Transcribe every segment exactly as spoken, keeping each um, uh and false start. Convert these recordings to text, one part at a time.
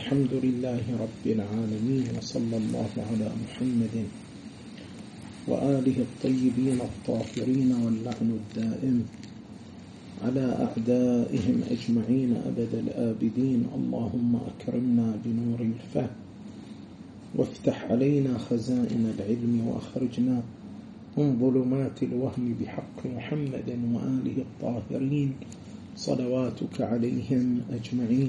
الحمد لله رب العالمين، وصلى الله على محمد وآله الطيبين الطاهرين، واللعن الدائم على أعدائهم أجمعين أبد الآبدين. اللهم أكرمنا بنور الفهم، وافتح علينا خزائن العلم، وأخرجنا من ظلمات الوهم بحق محمد وآله الطاهرين صلواتك عليهم أجمعين.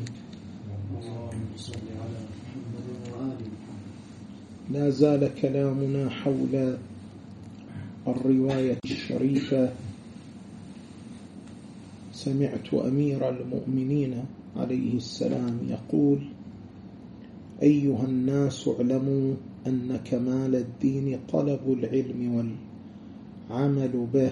لا زال كلامنا حول الرواية الشريفة. سمعت أمير المؤمنين عليه السلام يقول: أيها الناس اعلموا أن كمال الدين طلب العلم والعمل به،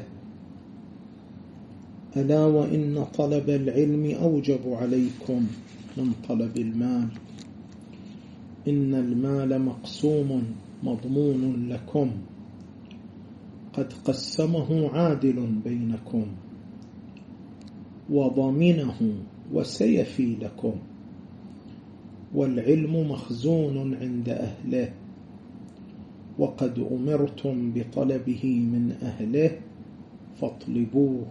ألا وإن طلب العلم أوجب عليكم من طلب المال، إن المال مقسوم مضمون لكم، قد قسمه عادل بينكم، وضمنه وسيفي لكم، والعلم مخزون عند أهله، وقد أمرتم بطلبه من أهله فاطلبوه.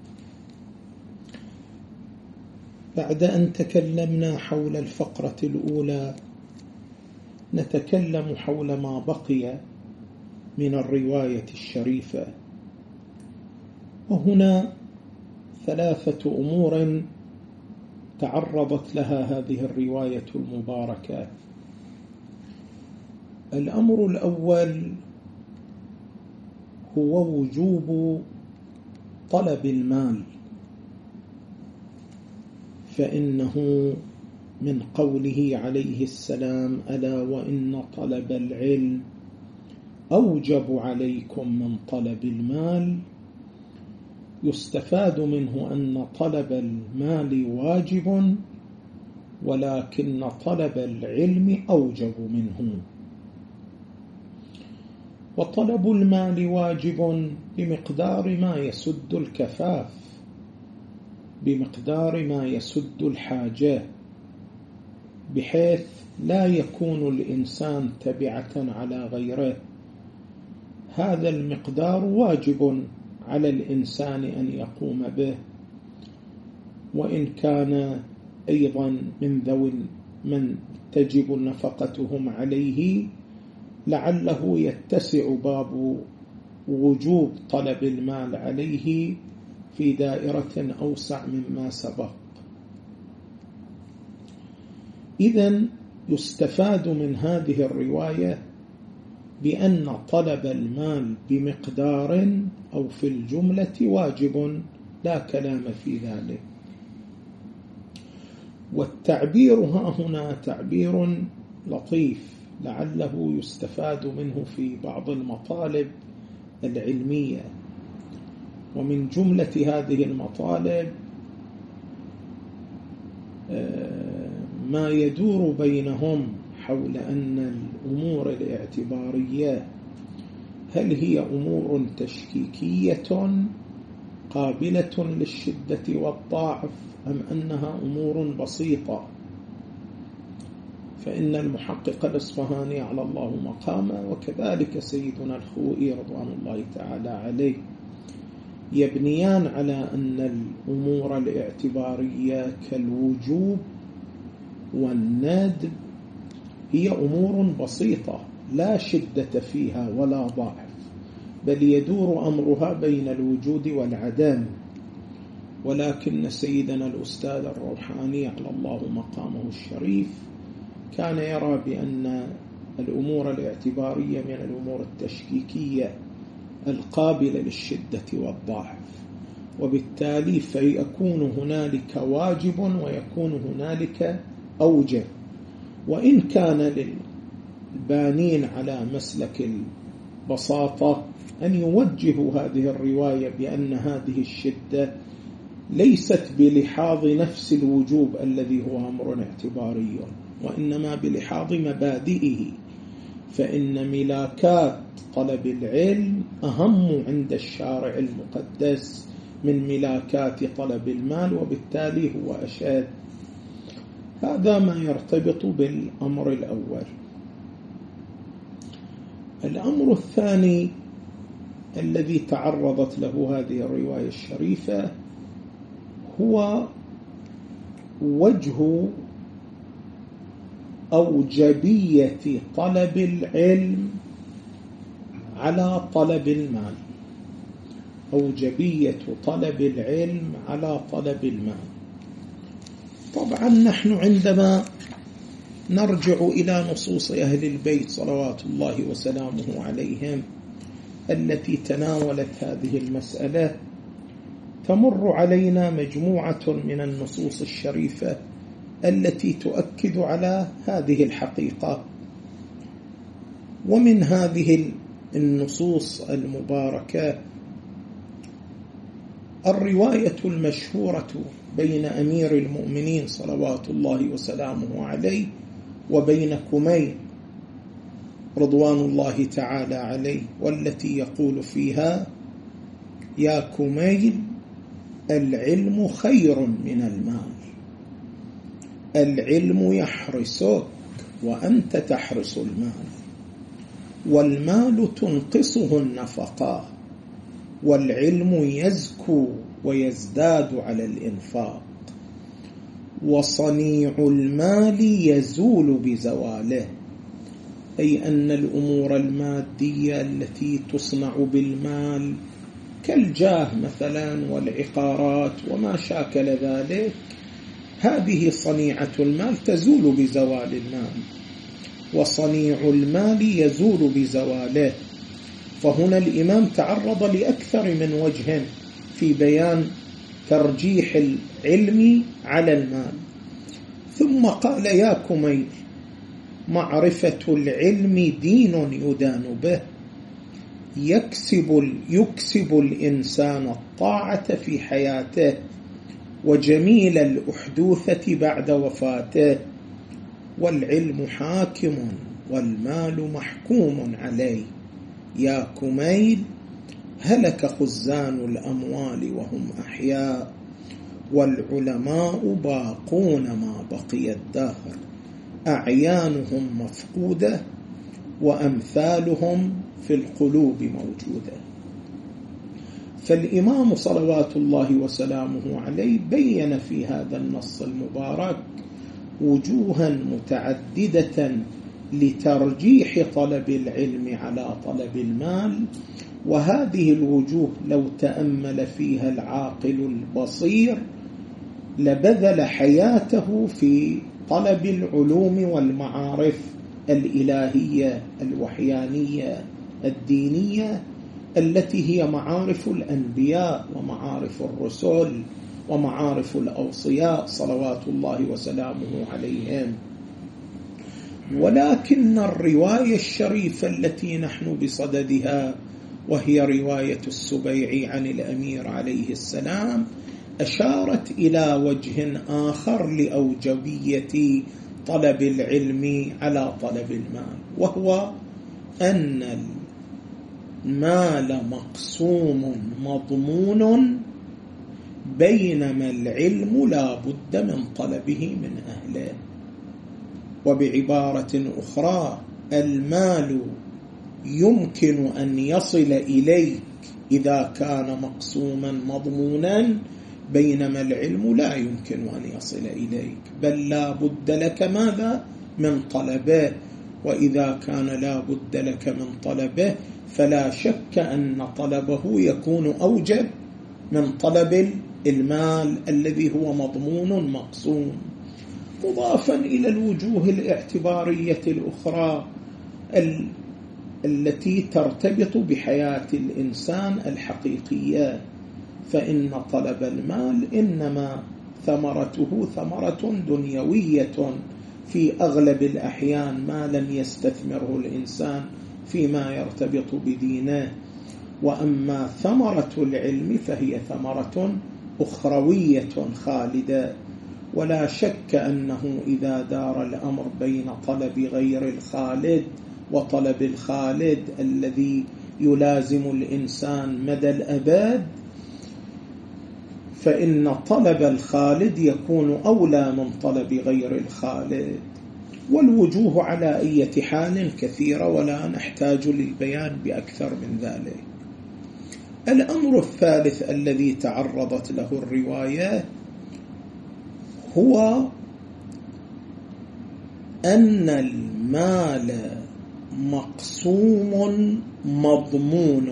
بعد أن تكلمنا حول الفقرة الأولى، نتكلم حول ما بقي من الرواية الشريفة. وهنا ثلاثة أمور تعرضت لها هذه الرواية المباركة. الأمر الأول هو وجوب طلب المال، فإنه من قوله عليه السلام: ألا وإن طلب العلم أوجب عليكم من طلب المال، يستفاد منه أن طلب المال واجب، ولكن طلب العلم أوجب منه. وطلب المال واجب بمقدار ما يسد الكفاف، بمقدار ما يسد الحاجة، بحيث لا يكون الإنسان تبعة على غيره. هذا المقدار واجب على الإنسان أن يقوم به، وإن كان أيضا من ذوي من تجب نفقتهم عليه، لعله يتسع باب وجوب طلب المال عليه في دائرة أوسع مما سبق. إذن يستفاد من هذه الرواية بأن طلب المال بمقدار أو في الجملة واجب، لا كلام في ذلك. والتعبير ها هنا تعبير لطيف، لعله يستفاد منه في بعض المطالب العلمية. ومن جملة هذه المطالب ما يدور بينهم حول أن الأمور الاعتبارية هل هي أمور تشكيكية قابلة للشدة والضعف، أم أنها أمور بسيطة. فإن المحقق الأصفهاني على الله مقامه، وكذلك سيدنا الخوئي رضوان الله تعالى عليه، يبنيان على أن الأمور الاعتبارية كالوجوب والندب هي أمور بسيطة لا شدة فيها ولا ضعف، بل يدور أمرها بين الوجود والعدم. ولكن سيدنا الأستاذ الروحاني على الله مقامه الشريف كان يرى بأن الأمور الاعتبارية من الأمور التشكيكية القابلة للشدة والضعف، وبالتالي فيكون هنالك واجب ويكون هنالك أوجب. وإن كان للبانين على مسلك البساطة أن يوجهوا هذه الرواية بأن هذه الشدة ليست بلحاظ نفس الوجوب الذي هو أمر اعتباري، وإنما بلحاظ مبادئه، فإن ملاكات طلب العلم أهم عند الشارع المقدس من ملاكات طلب المال، وبالتالي هو أشد. هذا ما يرتبط بالأمر الأول. الأمر الثاني الذي تعرضت له هذه الرواية الشريفة هو وجه أوجبية طلب العلم على طلب المال. أوجبية طلب العلم على طلب المال. طبعا نحن عندما نرجع إلى نصوص أهل البيت صلوات الله وسلامه عليهم التي تناولت هذه المسألة، تمر علينا مجموعة من النصوص الشريفة التي تؤكد على هذه الحقيقة. ومن هذه النصوص المباركة الرواية المشهورة بين أمير المؤمنين صلوات الله وسلامه عليه وبين كميل رضوان الله تعالى عليه، والتي يقول فيها: يا كميل العلم خير من المال، العلم يحرسك وأنت تحرس المال، والمال تنقصه النفقة، والعلم يزكو ويزداد على الإنفاق، وصنيع المال يزول بزواله، أي أن الأمور المادية التي تصنع بالمال كالجاه مثلا والعقارات وما شاكل ذلك، هذه صنيعة المال تزول بزوال المال، وصنيع المال يزول بزواله. فهنا الإمام تعرض لأكثر من وجه في بيان ترجيح العلم على المال، ثم قال: يا كميل معرفة العلم دين يدان به، يكسب, يكسب الإنسان الطاعة في حياته وجميل الأحدوثة بعد وفاته، والعلم حاكم والمال محكوم عليه. يا كميل هلك خزان الأموال وهم أحياء، والعلماء باقون ما بقي الدهر، أعيانهم مفقودة وأمثالهم في القلوب موجودة. فالإمام صلوات الله وسلامه عليه بين في هذا النص المبارك وجوها متعددة لترجيح طلب العلم على طلب المال، وهذه الوجوه لو تأمل فيها العاقل البصير لبذل حياته في طلب العلوم والمعارف الإلهية الوحيانية الدينية التي هي معارف الأنبياء ومعارف الرسل ومعارف الأوصياء صلوات الله وسلامه عليهم. ولكن الرواية الشريفة التي نحن بصددها وهي رواية السبيعي عن الأمير عليه السلام أشارت إلى وجه آخر لأوجبية طلب العلم على طلب المال، وهو أن المال مقسوم مضمون، بينما العلم لا بد من طلبه من أهله. وبعبارة أخرى المال يمكن أن يصل إليك إذا كان مقسوما مضمونا، بينما العلم لا يمكن أن يصل إليك، بل لا بد لك ماذا؟ من طلبه. وإذا كان لا بد لك من طلبه فلا شك أن طلبه يكون أوجب من طلب المال الذي هو مضمون مقسوم، مضافا إلى الوجوه الاعتبارية الأخرى التي ترتبط بحياة الإنسان الحقيقية. فإن طلب المال إنما ثمرته ثمرة دنيوية في أغلب الأحيان ما لم يستثمره الإنسان فيما يرتبط بدينه، وأما ثمرة العلم فهي ثمرة أخروية خالدة. ولا شك أنه إذا دار الأمر بين طلب غير الخالد وطلب الخالد الذي يلازم الإنسان مدى الأبد، فإن طلب الخالد يكون أولى من طلب غير الخالد. والوجوه على أي حال كثيرة ولا نحتاج للبيان بأكثر من ذلك. الأمر الثالث الذي تعرضت له الرواية هو أن المال مقسوم مضمون.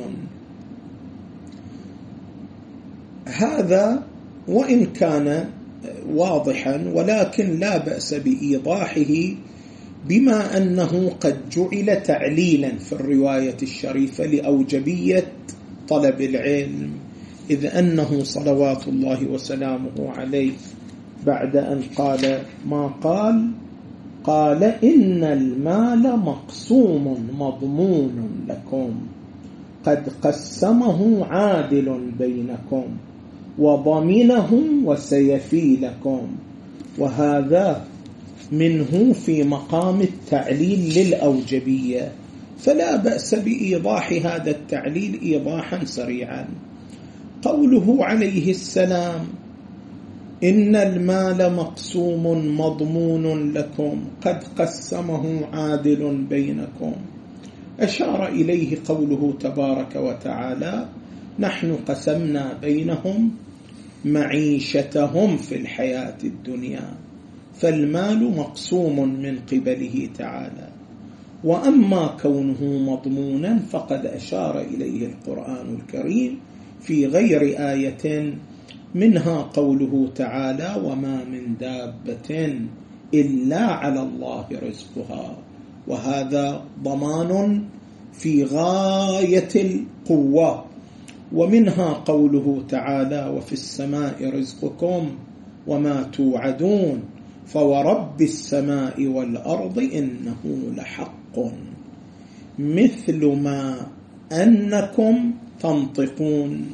هذا وإن كان واضحا ولكن لا بأس بإيضاحه، بما أنه قد جعل تعليلا في الرواية الشريفة لأوجبية طلب العلم، إذ أنه صلوات الله وسلامه عليه بعد أن قال ما قال قال إن المال مقسوم مضمون لكم قد قسمه عادل بينكم وضمنه وسيفي لكم. وهذا منه في مقام التعليل للأوجبية، فلا بأس بإيضاح هذا التعليل إيضاحا سريعا. قوله عليه السلام إن المال مقسوم مضمون لكم قد قسمه عادل بينكم، أشار إليه قوله تبارك وتعالى نحن قسمنا بينهم معيشتهم في الحياة الدنيا، فالمال مقسوم من قبله تعالى. وأما كونه مضمونا فقد أشار إليه القرآن الكريم في غير آية، منها قوله تعالى وما من دابة إلا على الله رزقها، وهذا ضمان في غاية القوة. ومنها قوله تعالى وفي السماء رزقكم وما توعدون فورب السماء والأرض إنه لحق مثل ما أنكم تنطقون.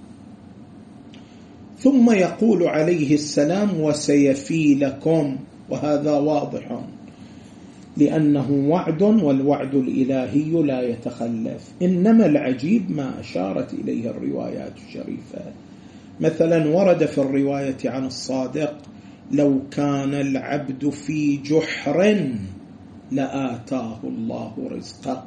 ثم يقول عليه السلام وسيفي لكم، وهذا واضح لأنه وعد، والوعد الإلهي لا يتخلف. إنما العجيب ما أشارت إليه الروايات الشريفة. مثلا ورد في الرواية عن الصادق لو كان العبد في جحر لآتاه الله رزقه.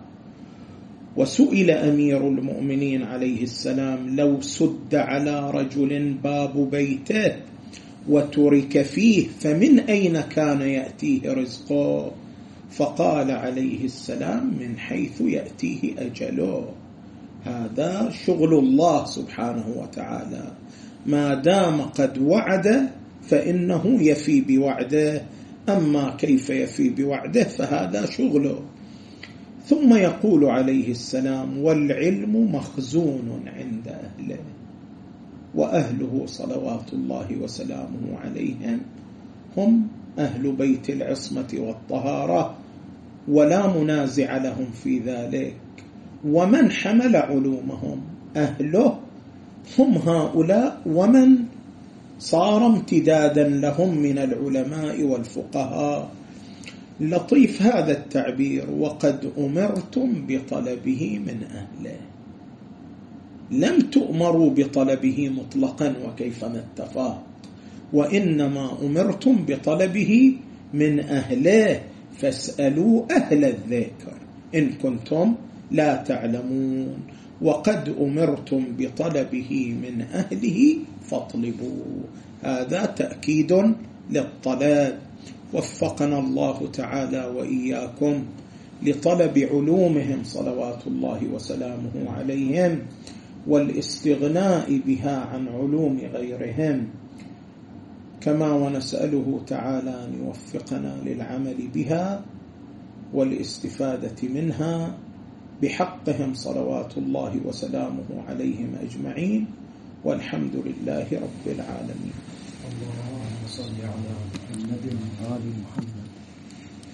وسئل أمير المؤمنين عليه السلام لو سد على رجل باب بيته وترك فيه فمن أين كان يأتيه رزقه؟ فقال عليه السلام من حيث يأتيه أجله. هذا شغل الله سبحانه وتعالى، ما دام قد وعد فإنه يفي بوعده، أما كيف يفي بوعده فهذا شغله. ثم يقول عليه السلام والعلم مخزون عند أهله، وأهله صلوات الله وسلامه عليهم هم أهل بيت العصمة والطهارة، ولا منازع لهم في ذلك. ومن حمل علومهم أهله هم هؤلاء، ومن صار امتدادا لهم من العلماء والفقهاء. لطيف هذا التعبير وقد أمرتم بطلبه من أهله، لم تؤمروا بطلبه مطلقا وكيف اتفاق، وإنما أمرتم بطلبه من أهله، فاسألوا أهل الذكر إن كنتم لا تعلمون، وقد أمرتم بطلبه من أهله فاطلبوا. هذا تأكيد للطلب. وفقنا الله تعالى وإياكم لطلب علومهم صلوات الله وسلامه عليهم، والاستغناء بها عن علوم غيرهم، كما ونسأله تعالى أن يوفقنا للعمل بها والاستفادة منها بحقهم صلوات الله وسلامه عليهم أجمعين، والحمد لله رب العالمين. اللهم صل على محمد وآل محمد.